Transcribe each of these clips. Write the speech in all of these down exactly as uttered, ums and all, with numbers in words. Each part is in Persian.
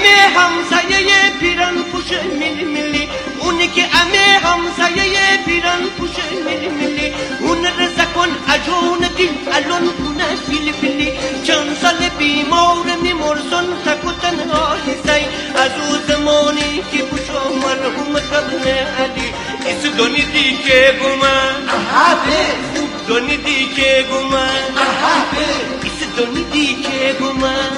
همه همسایه پیران پوش ملی ملی، اونی که همه همسایه پیران پوش ملی ملی، اون رزا کن اجون دل الان کنه فیلی فیلی، چند سال بیمار میمرسن تک و تنها نیستی، از او زمانی که بوشو مرحوم قبل علی، ایس دونی دی که گومن دونی دی که گومن ایس دونی دی که گومن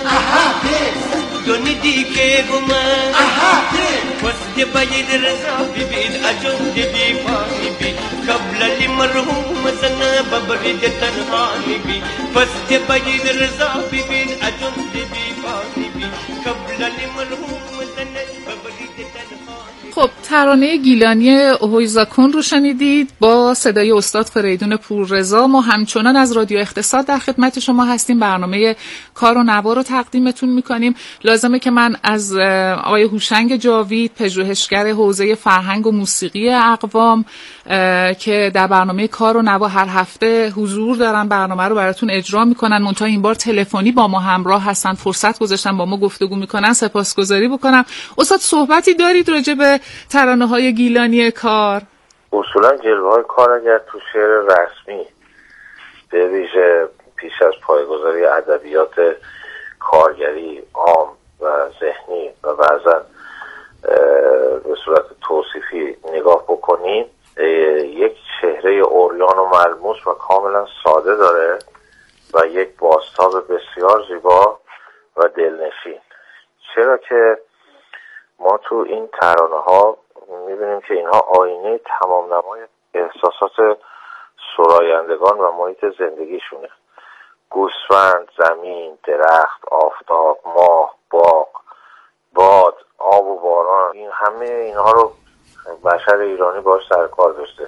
دونی دی که گومن واسه باید رضا ببید اجون دی پانی بی قبل علی مرحوم زنه ببرید تنهانی بی واسه باید رضا ببید اجون دی پانی بی قبل علی مرحوم زنه ببرید تنهانی. خب ترانه گیلانی هویزا کن رو شنیدید با صدای استاد فریدون پوررضا. ما همچنان از رادیو اقتصاد در خدمت شما هستیم، برنامه کار و نوا رو تقدیمتون میکنیم. لازمه که من از آقای هوشنگ جاوید، پژوهشگر حوزه فرهنگ و موسیقی اقوام که در برنامه کار و نوا هر هفته حضور دارن، برنامه رو براتون اجرا میکنن، منتها این بار تلفنی با ما همراه هستن، فرصت گذاشتن با ما گفتگو میکنن، سپاسگزاری بکنم. استاد صحبتی دارید راجع به ترانه های گیلانی کار؟ اصولا جلوه های کار اگر تو شعر رسمی به ویژه پیش از پایه‌گذاری ادبیات کارگری عام و ذهنی و بعضا به صورت توصیفی نگاه بکنیم، یک چهره عریان و ملموس و کاملا ساده داره و یک بازتاب بسیار زیبا و دلنشین. چرا که ما تو این ترانه ها میبینیم که اینها آینه تمام نمای احساسات سرایندگان و محیط زندگیشونه. گوسفند، زمین، درخت، آفتاب، ماه، باغ، باد، آب و باران، این همه اینها رو بشر ایرانی باش سر کار داشته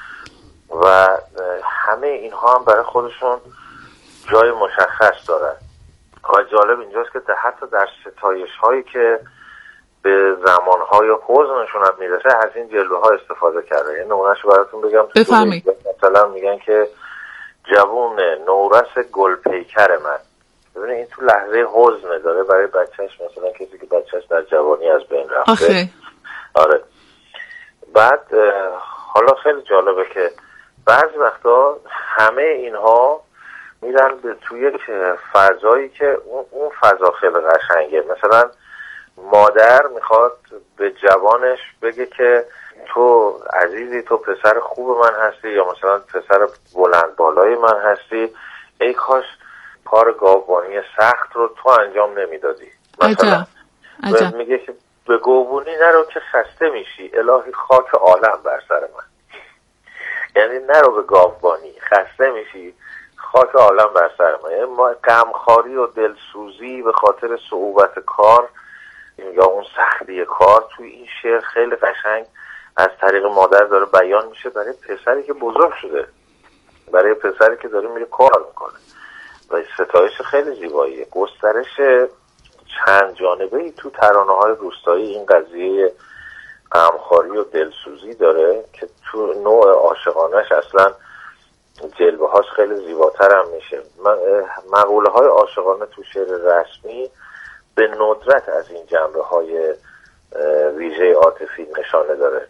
و همه اینها هم برای خودشون جای مشخص دارن. و جالب اینجاست که حتی در ستایش هایی که به زمانهای حزنشون هم میرسه از این جلوه ها استفاده کرده. یه نمونهشو براتون بگم. بفهمید. مثلا میگن که جوون نورس گل پیکر من. ببینید این تو لحظه حزن داره برای بچهش، مثلا کسی که بچهش در جوانی از بین رفته. آخه. آره. بعد حالا خیلی جالبه که بعضی وقتا همه اینها میرن به توی یک فضایی که اون, اون فضا خیلی قشنگه. مثلا مادر میخواد به جوانش بگه که تو عزیزی، تو پسر خوب من هستی، یا مثلا پسر بلند بالای من هستی، ای کاش کار گاوبانی سخت رو تو انجام نمیدادی. مثلا عجب. میگه که به گاوبانی نرو که خسته میشی، الهی خاک عالم بر سر من. یعنی نرو به گاوبانی، خسته میشی، خاک عالم بر سر من. یعنی ما غمخواری و دلسوزی به خاطر صعوبت کار یا اون سختی کار توی این شعر خیلی قشنگ از طریق مادر داره بیان میشه برای پسری که بزرگ شده، برای پسری که داره میره کار میکنه. و ستایش خیلی زیباییه. گسترش چند جانبه‌ای تو ترانه‌های روستایی این قضیه غمخواری و دلسوزی داره که تو نوع عاشقانش اصلا جلوه هاش خیلی زیباتر هم میشه. مقوله های عاشقانه تو شعر رسمی به ندرت از این جنبه های ویژه عاطفی نشانه داره.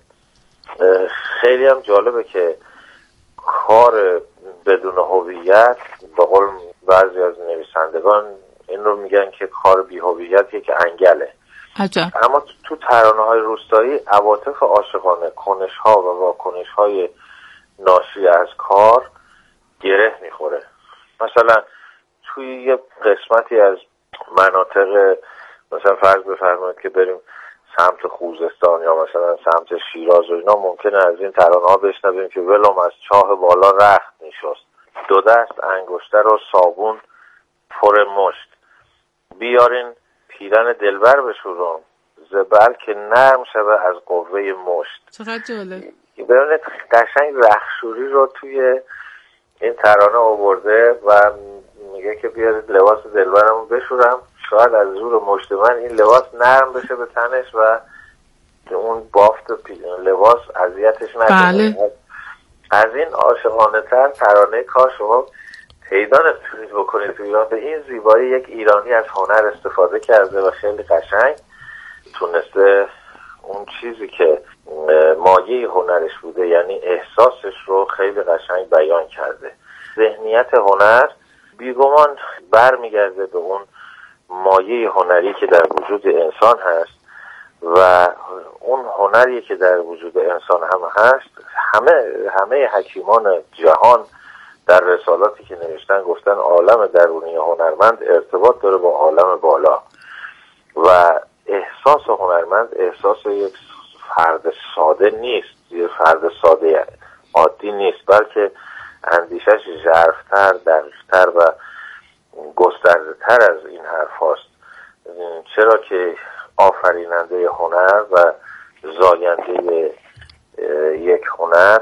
خیلی هم جالبه که کار بدون هویت، به قول بعضی از نویسندگان این رو میگن که کار بی هویت یک انگله. عجب. اما تو ترانه های روستایی عواطف عاشقانه، کنش ها و واکنش های ناشی از کار گره میخوره. مثلا توی یه قسمتی از مناطق، مثلا فرض بفرمایید که بریم سمت خوزستان یا مثلا سمت شیراز و اینا، ممکنه از این ترانه ها بشنویم که ولم از چاه بالا رخت میشست، دو دست انگشتر و صابون پر مشت، بیارین پیرن دلبر بشورم زبل که نرم شده از قوه مشت. چقدر جالب. ببینید قشنگ رخشوری رو توی این ترانه آورده و میگه که بیارید لباس دلبرمو بشورم، شاید از زور مشت من این لباس نرم بشه به تنش و اون بافت لباس اذیتش نکنه. بله. از این عاشقانه تر ترانه کار شما پیدا نمیتونید بکنید تو ایران. به این زیبایی یک ایرانی از هنر استفاده کرده و خیلی قشنگ تونسته اون چیزی که مایه هنرش بوده، یعنی احساسش رو خیلی قشنگ بیان کرده. ذهنیت هنر بیگمان برمیگرده به اون مایه هنری که در وجود انسان هست و اون هنری که در وجود انسان هم هست. همه همه حکیمان جهان در رسالاتی که نوشتن گفتن عالم درونی هنرمند ارتباط داره با عالم بالا و احساس هنرمند احساس یک فرد ساده نیست، یک فرد ساده عادی نیست، بلکه اندیشش ژرف‌تر، دقیق‌تر و گسترده‌تر از این حرف هاست. چرا که آفریننده هنر و زاینده یک هنر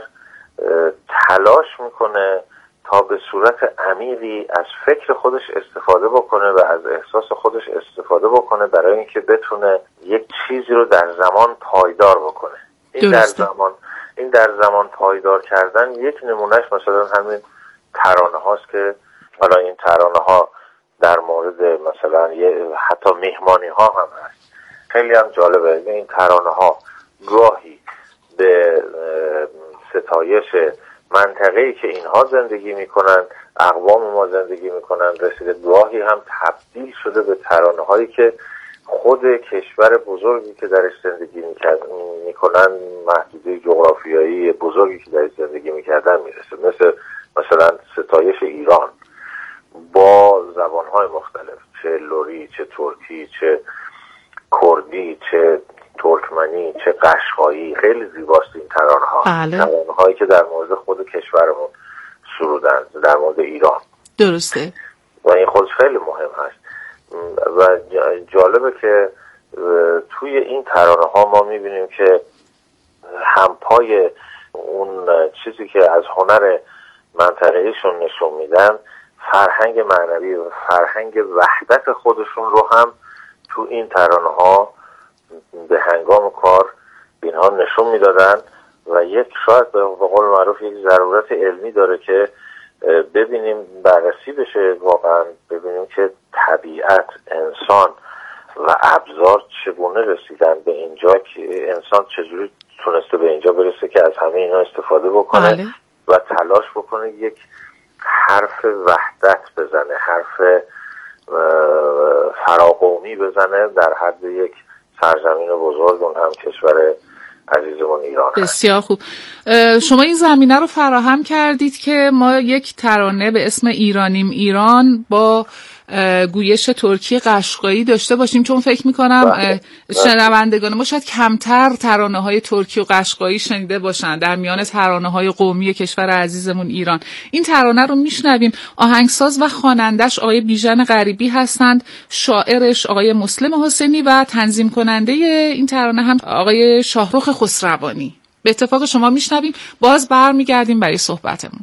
تلاش میکنه تا به صورت عمیقی از فکر خودش استفاده بکنه و از احساس خودش استفاده بکنه برای اینکه بتونه یک چیزی رو در زمان پایدار بکنه. این در زمان این در زمان پایدار کردن یک نمونهش مثلا همین ترانه هاست که حالا این ترانه ها در مورد مثلا یه حتی مهمانی ها هم هست. خیلی هم جالبه این ترانه ها گاهی به ستایش منطقه‌ای که اینها زندگی میکنن، اقوام ما زندگی میکنن رسیده، گاهی هم تبدیل شده به ترانه هایی که خود کشور بزرگی که درش زندگی میکنن، محدوده جغرافیایی بزرگی که درش زندگی میکردن میرسه. مثل مثلا ستایش ایران با زبانهای مختلف، چه لری، چه ترکی، چه کردی، چه ترکمنی، چه قشقایی. خیلی زیباست این ترانه ها. بله. ترانه هایی که در مورد خود کشورمون سرودن، در مورد ایران. درسته. و این خودش خیلی مهم هست و جالبه که توی این ترانه ها ما میبینیم که همپای اون چیزی که از هنر منطقه‌ایشون نشون میدن، فرهنگ معنوی و فرهنگ وحدت خودشون رو هم تو این ترانه ها به هنگام کار اینها نشون میدادن و یک شاید به قول معروف یک ضرورت علمی داره که ببینیم، بررسی بشه، واقعا ببینیم که طبیعت، انسان و ابزار چگونه رسیدن به اینجا، که انسان چجوری تونسته به اینجا برسه که از همه اینا استفاده بکنه. بله. و تلاش بکنه یک حرف وحدت بزنه، حرف فراقومی بزنه در حد یک سرزمین بزرگ، اون هم کشور عزیزمون ایران هست. بسیار خوب. شما این زمینه رو فراهم کردید که ما یک ترانه به اسم ایرانیم ایران با گویش ترکی قشقایی داشته باشیم، چون فکر میکنم شنوندگان ما شاید کمتر ترانه های ترکی و قشقایی شنیده باشن در میان ترانه های قومی کشور عزیزمون ایران. این ترانه رو میشنویم. آهنگساز و خوانندش آقای بیژن غریبی هستند، شاعرش آقای مسلم حسینی و تنظیم کننده این ترانه هم آقای شاهرخ خسروانی. به اتفاق شما میشنویم، باز برمیگردیم برای صحبتمون.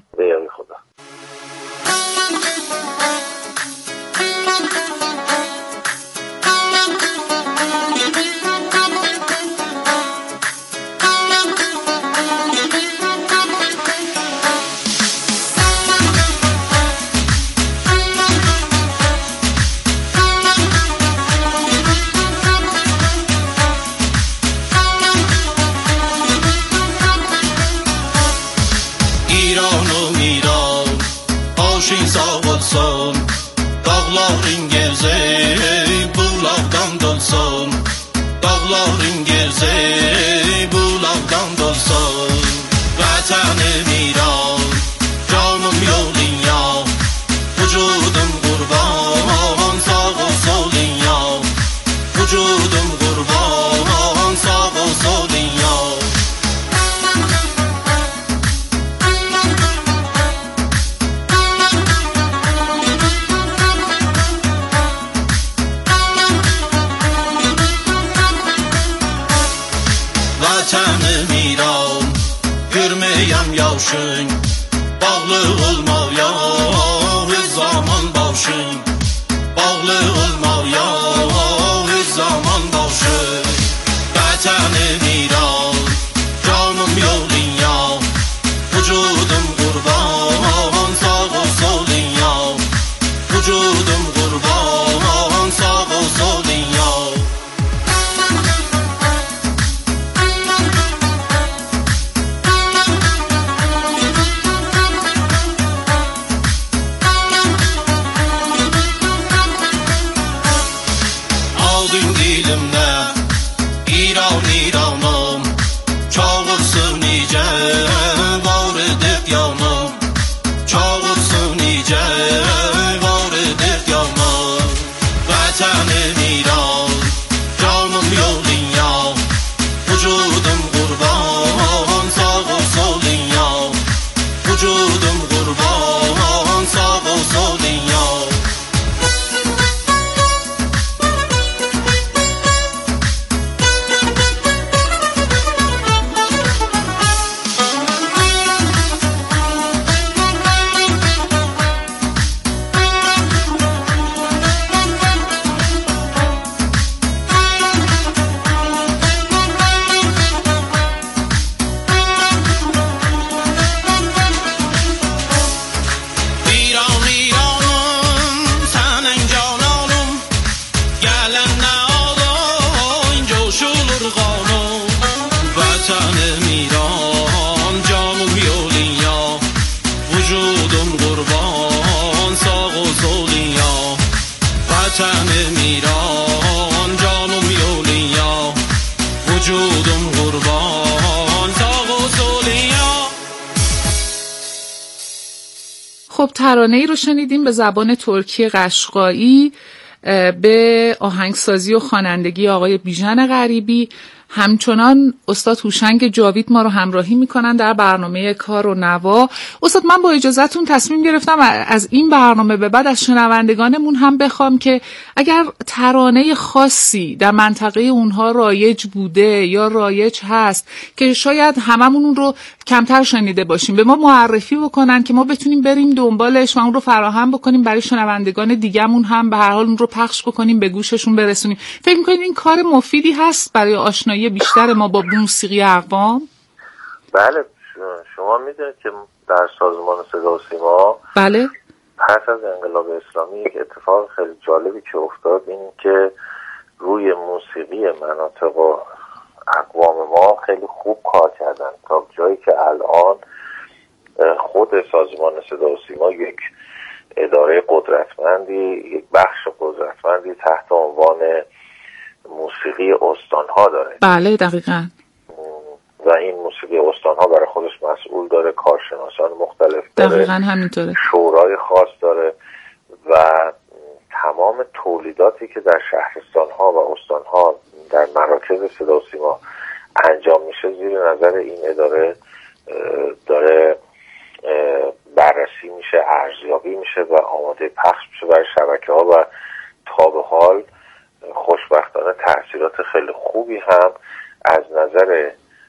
وجودم قربان ساق و سولین یا وطن میران جانم یولیا وجودم قربان ساق و سولیا. خب ترانه‌ای رو شنیدیم به زبان ترکی قشقایی به آهنگسازی و خوانندگی آقای بیژن غریبی. همچنان استاد هوشنگ جاوید ما رو همراهی میکنن در برنامه کار و نوا. استاد من با اجازهتون تصمیم گرفتم از این برنامه به بعد از شنوندگانمون هم بخوام که اگر ترانه خاصی در منطقه اونها رایج بوده یا رایج هست که شاید هممون اون رو کمتر شنیده باشیم، به ما معرفی بکنن که ما بتونیم بریم دنبالش و اون رو فراهم بکنیم برای شنوندگان دیگه‌مون هم به هر حال اون رو پخش بکنیم، به گوششون برسونیم. فکر می‌کنید این کار مفیدی هست برای آشنایی بیشتر ما با موسیقی اقوام؟ بله، شما میدونید که در سازمان صدا و سیما بله پس از انقلاب اسلامی یک اتفاق خیلی جالبی که افتاد این که روی موسیقی مناطق و اقوام ما خیلی خوب کار کردن تا جایی که الان خود سازمان صدا و سیما یک اداره قدرتمندی، یک بخش قدرتمندی تحت عنوان موسیقی استانها داره. بله دقیقاً. و این موسیقی استانها برای خودش مسئول داره، کارشناسان مختلف داره، دقیقاً همینطوره، شورای خاص داره و تمام تولیداتی که در شهرستانها و استانها در مراکز صدا و سیما انجام میشه زیر نظر این اداره داره بررسی میشه، ارزیابی میشه و آماده پخش میشه برای شبکه ها و تا به حال خوشبختانه تأثیرات خیلی خوبی هم از نظر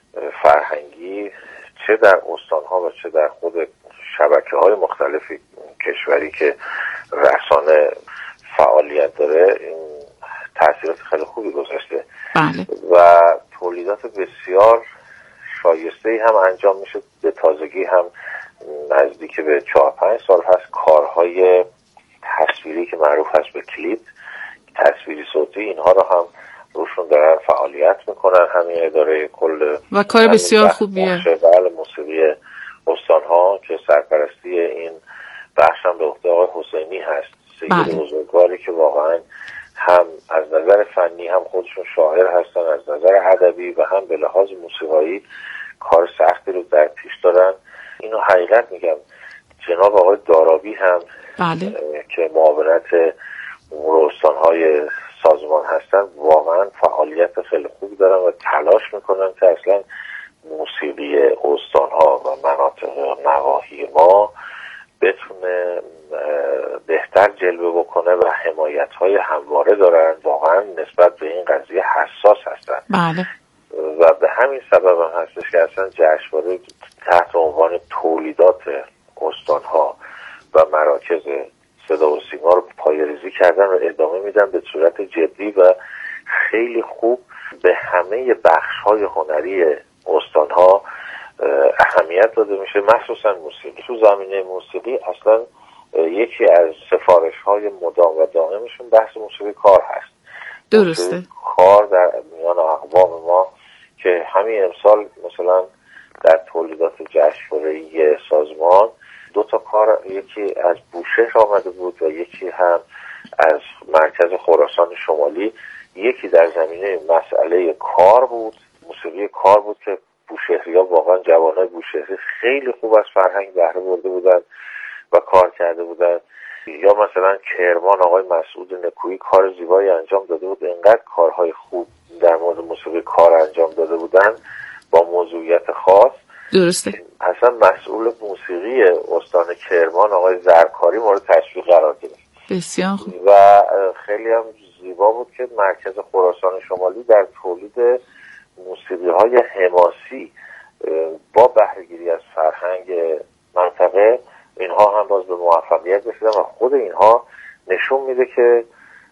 فرهنگی چه در استانها و چه در خود شبکه های مختلف کشوری که رسانه فعالیت داره این تأثیرات خیلی خوبی گذاشته. بله. و تولیدات بسیار شایسته‌ای هم انجام میشه. به تازگی هم نزدیک به چهار پنج سال هست کارهای تصویری که معروف هست به کلیپ، تصویری صوتی، اینها رو هم روشون دارن فعالیت میکنن همین اداره کل و کار بسیار خوبیه. بله، موسیقی استانها که سرپرستی این بخش هم به عهده آقای حسینی هست، سید بزرگواری که واقعا هم از نظر فنی هم خودشون شاعر هستن، از نظر ادبی و هم به لحاظ موسیقایی کار سختی رو در پیش دارن. اینو حقیقت میگم. جناب آقای دارابی هم بله. که معاونت امور استانهای سازمان هستن واقعا فعالیت خیلی خوبی دارن و تلاش میکنن که اصلا موسیقی استانها و مناطق نواحی ما بتونه بهتر جلوه بکنه و حمایت‌های همواره دارن، واقعا نسبت به این قضیه حساس هستن. بله. و به همین سبب هم هستش که اصلا جشنواره تحت عنوان تولیدات استانها و مراکز صدا و سیما رو پایه‌ریزی کردن و ادامه میدن به صورت جدی و خیلی خوب به همه بخش‌های هنری استانها اهمیت داده میشه، مخصوصا موسیقی. تو زمینه موسیقی اصلا یکی از سفارش‌های مدام و دائمشون بحث موسیقی کار هست. درسته. کار در میان اقوام ما که همین امسال مثلا در تولیدات جشنواره‌ای سازمان دو تا کار، یکی از بوشهر آمده بود و یکی هم از مرکز خراسان شمالی. یکی در زمینه مسئله کار بود، موسیقی کار بود که بوشهری‌ها واقعا جوانای بوشهری خیلی خوب از فرهنگ بهره برده بودن و کار کرده بودن. یا مثلا کرمان آقای مسعود نکویی کار زیبایی انجام داده بود. اینقدر کارهای خوب در مورد موسیقی کار انجام داده بودن با موضوعیت خاص. درسته. اصلا مسئول موسیقی استان کرمان آقای زرکاری مورد تشویق قرار گرفت. بسیار خوب. و خیلی هم زیبا بود که مرکز خراسان شمالی در تولید موسیقی های حماسی با بهره‌گیری از فرهنگ منطقه اینها هم باز به موفقیت رسیدن و خود اینها نشون میده که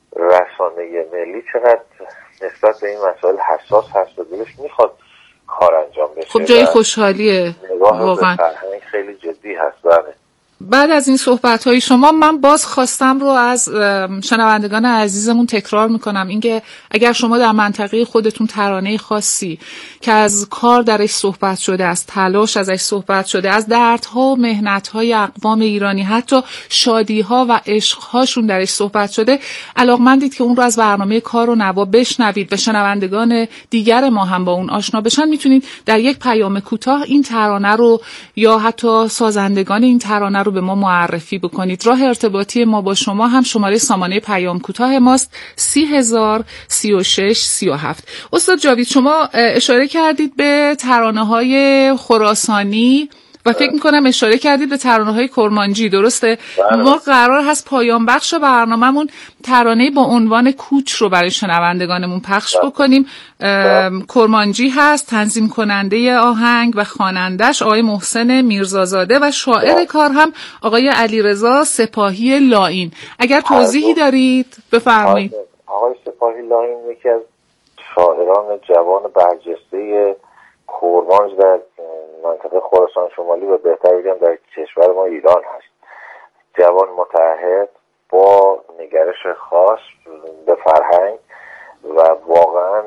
رسانه ملی چقدر نسبت به این مسائل حساس هست و دلش میخواد کار انجام بشه. خب جای خوشحالیه نگاه واقعا. به فرهنگ خیلی جدی هست. بله. بعد از این صحبت‌های شما من باز خواستم رو از شنوندگان عزیزمون تکرار میکنم، اینکه اگر شما در منطقه خودتون ترانه خاصی که از کار درش صحبت شده، از تلاش ازش صحبت شده، از دردها و مهنت‌های اقوام ایرانی، حتی شادی‌ها و عشق‌هاشون درش صحبت شده، علاقمندید که اون رو از برنامه کار و نوا بشنوید و شنوندگان دیگر ما هم با اون آشنا بشن، میتونید در یک پیام کوتاه این ترانه رو یا حتی سازندگان این ترانه رو به ما معرفی بکنید. راه ارتباطی ما با شما هم شماره سامانه پیام کوتاه ماست سی هزار سی و شش سی و هفت. استاد جاوید، شما اشاره کردید به ترانه‌های خراسانی و فکر میکنم اشاره کردید به ترانه‌های کرمانجی، درسته؟ بله. ما قرار هست پایان بخش برنامه‌مون ترانه با عنوان کوچ رو برای شنوندگانمون پخش بله. بکنیم. کرمانجی هست، تنظیم کننده آهنگ و خوانندش آقای محسن میرزازاده و شاعر بله. کار هم آقای علیرضا سپاهی لاین. اگر توضیحی دارید بفرمایید. آقای سپاهی لاین یکی از شاعران جوان برجسته کرمانج در منطقه خراسان شمالی و بهتر بگم در کشور ما ایران هست. جوان متعهد با نگرش خاص به فرهنگ و واقعا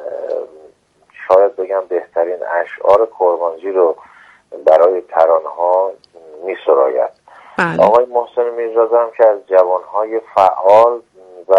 شاید بگم بهترین اشعار کرمانجی رو برای ترانه‌ها می‌سراید. بله. آقای محسن میرزاده هم که از جوانهای فعال و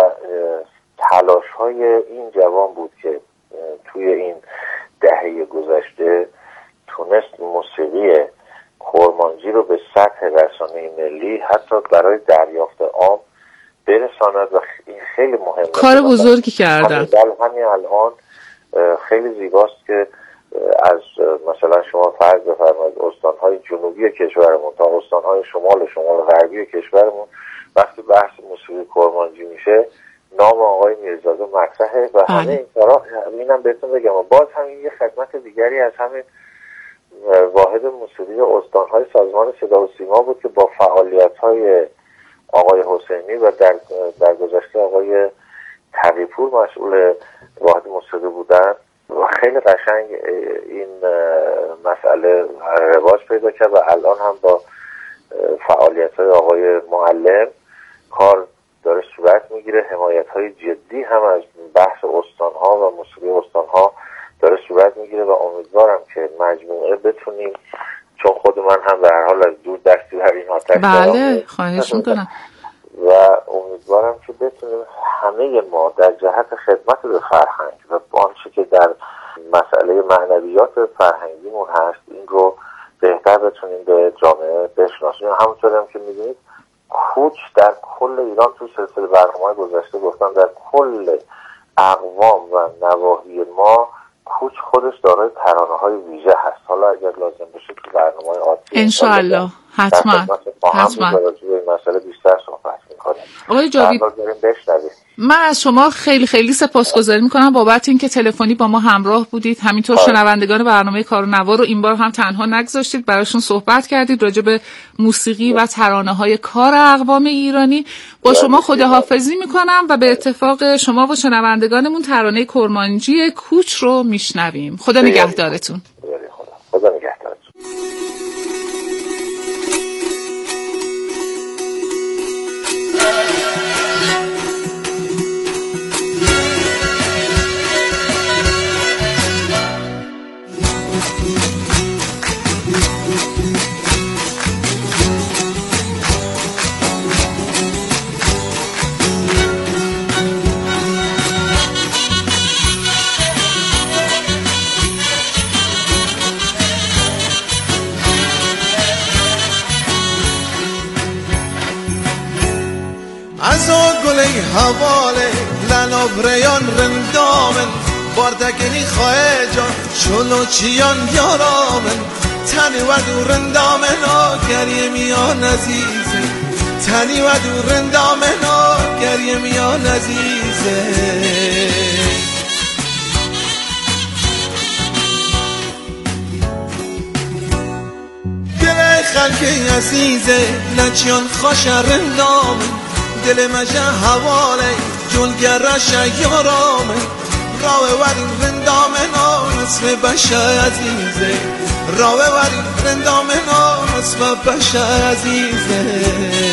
تلاش‌های این جوان بود که توی این دهه گذشته تونست موسیقی کرمانجی رو به سطح رسانه ملی حتی برای دریافت عام برساند و این خیلی مهمه. کار بزرگی کردن. در همین الان خیلی زیباست که از مثلا شما فرض بفرمایید استانهای جنوبی کشورمون تا استانهای شمال شمال غربی کشورمون وقتی بحث موسیقی کرمانجی میشه نام آقای میرزاده مطرحه و همه این کارا. اینم بهتون بگم باز همین یه خدمت دیگری از همین واحد موسیقی استانهای سازمان صدا و سیما بود که با فعالیت‌های آقای حسینی و در در گذشته آقای تقی‌پور مسئول واحد موسیقی بودن و خیلی قشنگ این مسئله رواج پیدا کرد و الان هم با فعالیت‌های آقای معلم کار داره صورت میگیره. حمایت‌های جدی هم از بحث استان‌ها و موسیقی استان‌ها داره صورت میگیره و امیدوارم که مجموعه بتونیم، چون خود من هم به هر حال از دور دستی بر این آتش بله خواهش میکنم و امیدوارم که بتونیم همه ما در جهت خدمت به فرهنگ و آنچه که در مسئله معنویات فرهنگیمون هست این رو بهتر بتونیم به جامعه بشناسیم. همونطور هم که میدونید کوچ در کل ایران تو سلسله برنامه‌های گذشته گفتم در کل اقوام و نواحی ما کوچ خودش دارای ترانه‌های ویژه هست. حالا اگر لازم بشه تو برنامه‌های آتی انشالله حتما حتما مسئله بیشتر صحبت می‌کنیم. آقای جاوید من از شما خیلی خیلی سپاسگزاری میکنم بابت اینکه تلفنی با ما همراه بودید. همینطور شنوندگان برنامه کار و نوا رو این بار هم تنها نگذاشتید، براشون صحبت کردید راجع به موسیقی و ترانه‌های کار اقوام ایرانی. با شما خداحافظی میکنم و به اتفاق شما و شنوندگانمون ترانه کرمانجی کوچ رو میشنویم. خدا نگهدارتون. خدا نگهدارتون. حواله لنابریان رندامن باردگنی خواه جان چلو چیان یارامن تنی و دو رندامن آگریه میان عزیزه تنی و دو رندامن آگریه میان عزیزه دل خلقی عزیزه نچیان خوش رندامن دل مجه حواله جلگرش یارامه راوه ورین رند رندامنا اسم بشه عزیزه را ببریم رندامنا اسم بشه عزیزه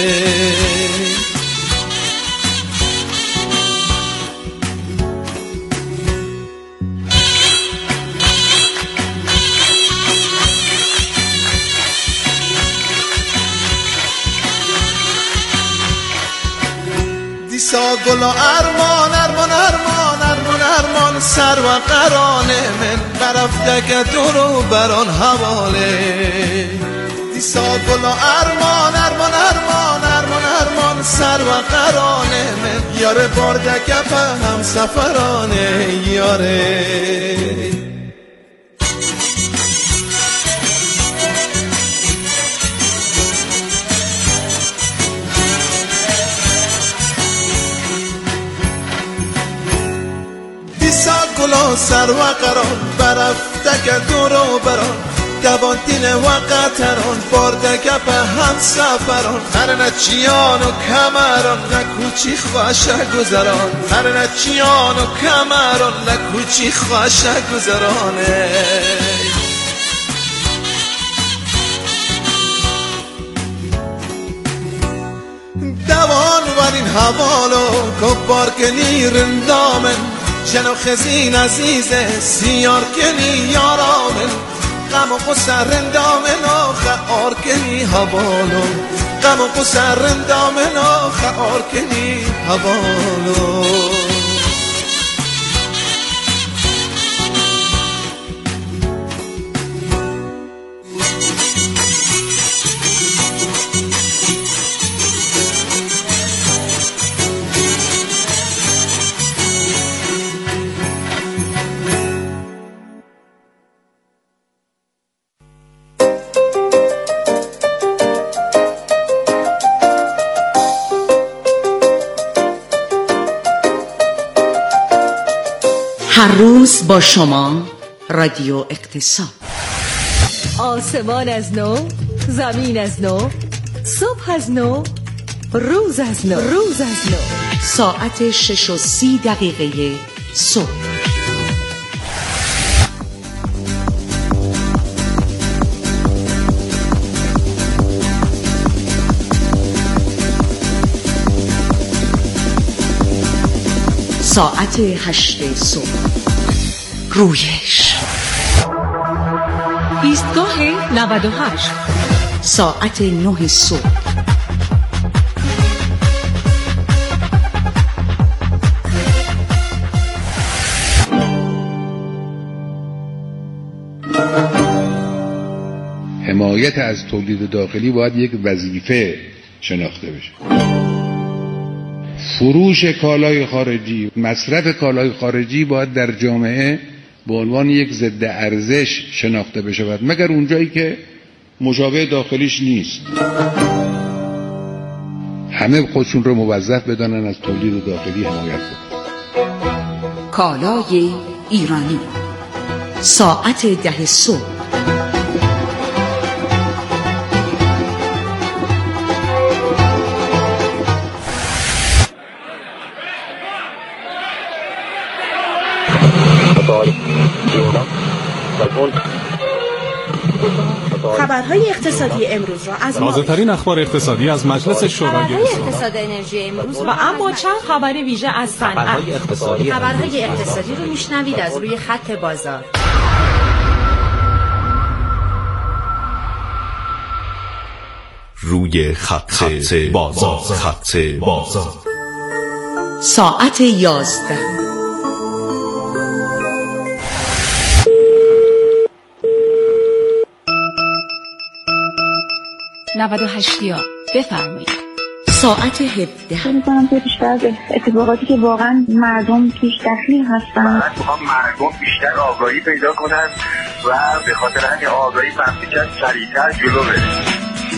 دیسا گل و ارمان ارمان ارمان ارمان ارمان سر و قران من برفته که دورو بران حواله دیسا گل و ارمان ارمان ارمان ارمان ارمان سر و قران من یاره برده که به هم سفرانه یاره گلا سر و قرار برفته که دورو بران دوان دیل و قطران بارده که به هم سفران هر نچیان و کمران نکوچی خوشه گذران هر نچیان و کمران نکوچی خوشه گذرانه دوان ورین حوالو کبار که نیرن دامن جنو خزین عزیزه سیار کنی یارامن غم و قصر رندامن آخه آر کنی حوالو غم و قصر رندامن آخه آر کنی حوالو هر روز با شما رادیو اقتصاد. آسمان از نو، زمین از نو، صبح از نو، روز از نو، روز از نو. ساعت شش و سی دقیقه صبح. ساعت هشت صبح. رویش. ایستگاه نود و هشت. ساعت نه صبح. حمایت از تولید داخلی باید یک وظیفه شناخته بشه. فروش کالای خارجی، مصرف کالای خارجی باید در جامعه به عنوان یک ضد ارزش شناخته بشود، مگر اونجایی که مشابه داخلیش نیست. همه خودشون رو موظف بدانن از تولید داخلی حمایت کنند. کالای ایرانی. ساعت ده صبح. خبرهای اقتصادی امروز را از تازه‌ترین اخبار اقتصادی از مجلس شورای اقتصاد انرژی امروز و اما چند خبر ویژه از صنعت. خبرهای اقتصادی خبرهای اقتصادی رو میشنوید از روی خط بازار. روی خط, خط بازار. خط بازار. ساعت یازده. نود و هشتیا بفرمایید. ساعت هفده. فکر می‌کنم که بیشتر از اتفاقاتی که واقعا مردم توش دخیل هستن، من می‌خوام مردم بیشتر آگاهی پیدا کنن و به خاطر همین آگاهی مملکت سریعتر جلو بره.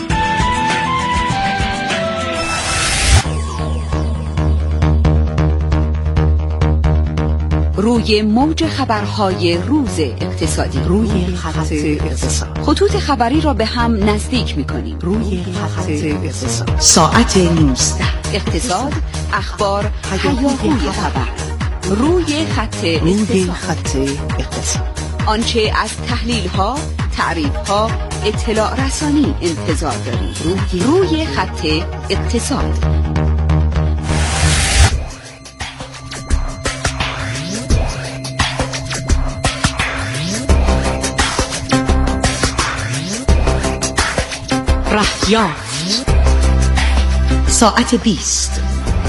روی موج خبرهای روز اقتصادی. روی خط اقتصاد. خطوط خبری را به هم نزدیک می‌کنیم. روی خط اقتصاد. ساعت نوزده. اقتصاد، اخبار، هیاهوی خبر. روی خط روی خط اقتصاد. آنچه از تحلیل ها، تعریف ها، اطلاع رسانی انتظار دارید. روی, روی خط اقتصاد. رهیافت ساعت بیست.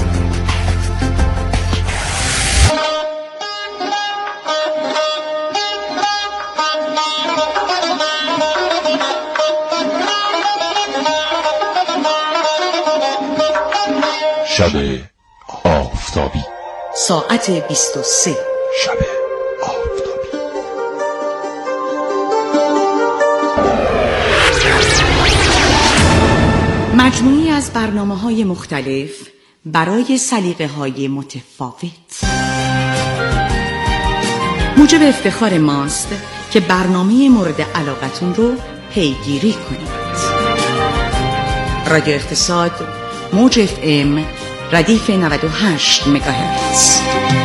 شب آفتابی ساعت بیست و سه. شب آفتابی. مجموعی از برنامه‌های مختلف برای سلیقه‌های متفاوت. موجب افتخار ماست که برنامه مورد علاقتون رو پیگیری کنید. رادیو اقتصاد، موج اف ام، ردیف نود و هشت مگاهرتز.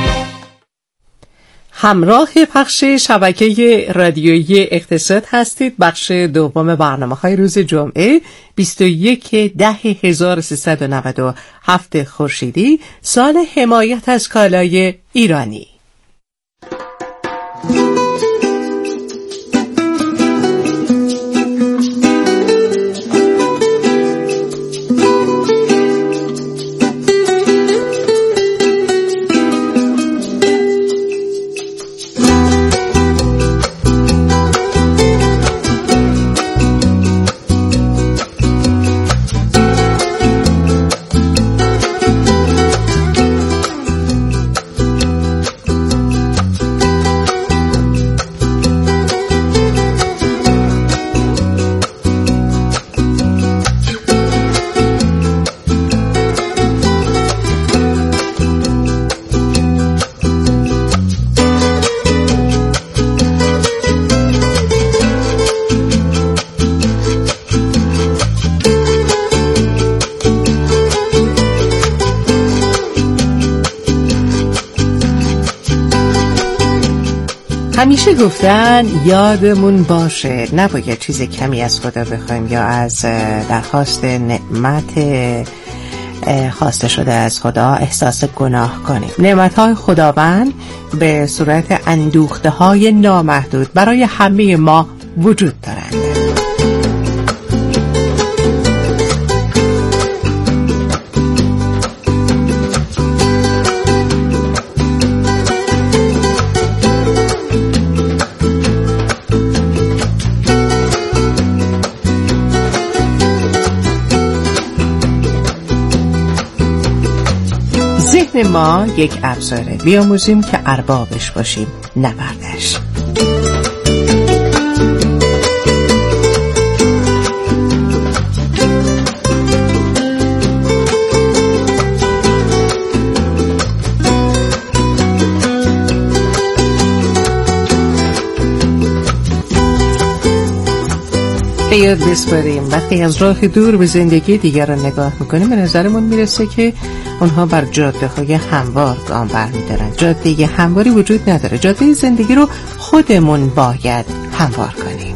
همراه پخش شبکه رادیویی اقتصاد هستید. بخش دوم برنامه‌های روز جمعه بیست و یک ده هزار و سیصد و نود و هفت خورشیدی، سال حمایت از کالای ایرانی. همیشه گفتن یادمون باشه نباید چیز کمی از خدا بخوایم یا از درخواست نعمت خواسته شده از خدا احساس گناه کنیم. نعمت‌های خداوند به صورت اندوخته‌های نامحدود برای همه ما وجود دارند. ذهن ما یک ابزاره، بیاموزیم که اربابش باشیم، نه بردش. به یاد بسپاریم وقتی از راه دور به زندگی دیگر را نگاه میکنیم به نظرمون میرسه که اونها بر جاده های هموار گام برمیدارن. جاده همواری وجود نداره. جاده زندگی رو خودمون باید هموار کنیم.